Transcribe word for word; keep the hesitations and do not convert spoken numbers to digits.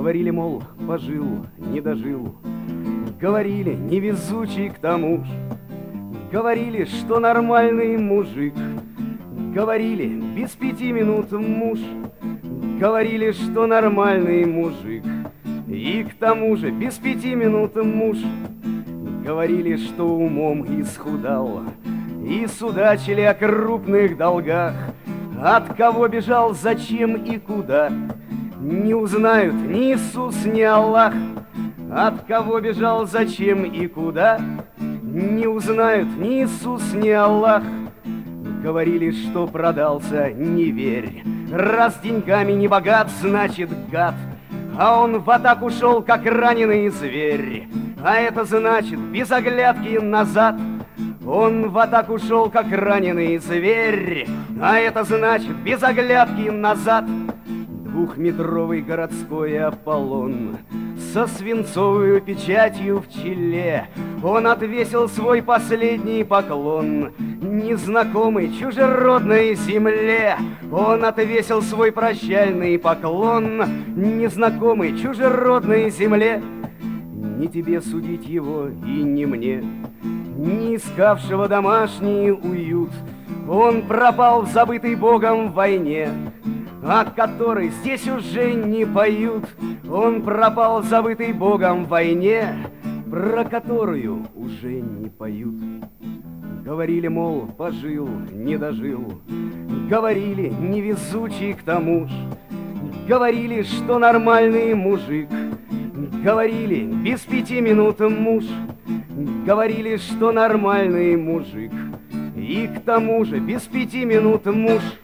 Говорили, мол, пожил, не дожил. Говорили, невезучий к тому ж. Говорили, что нормальный мужик. Говорили, без пяти минут муж. Говорили, что нормальный мужик. И к тому же без пяти минут муж. Говорили, что умом исхудал. И судачили о крупных долгах. От кого бежал, зачем и куда не узнают ни Иисус, ни Аллах. От кого бежал, зачем и куда не узнают ни Иисус, ни Аллах. Говорили, что продался, не верь. Раз деньгами не богат, значит гад. А он в атаку шел, как раненый зверь. А это значит без оглядки назад. Он в атаку шел, как раненый зверь. А это значит без оглядки назад. Двухметровый городской Аполлон со свинцовой печатью в челе. Он отвесил свой последний поклон незнакомой чужеродной земле. Он отвесил свой прощальный поклон незнакомой чужеродной земле. Не тебе судить его и не мне, не искавшего домашний уют. Он пропал в забытой Богом войне, о которой здесь уже не поют. Он пропал в забытой Богом войне, про которую уже не поют. Говорили, мол, пожил, не дожил. Говорили, невезучий к тому ж. Говорили, что нормальный мужик. Говорили, без пяти минут муж. Говорили, что нормальный мужик. И к тому же без пяти минут муж.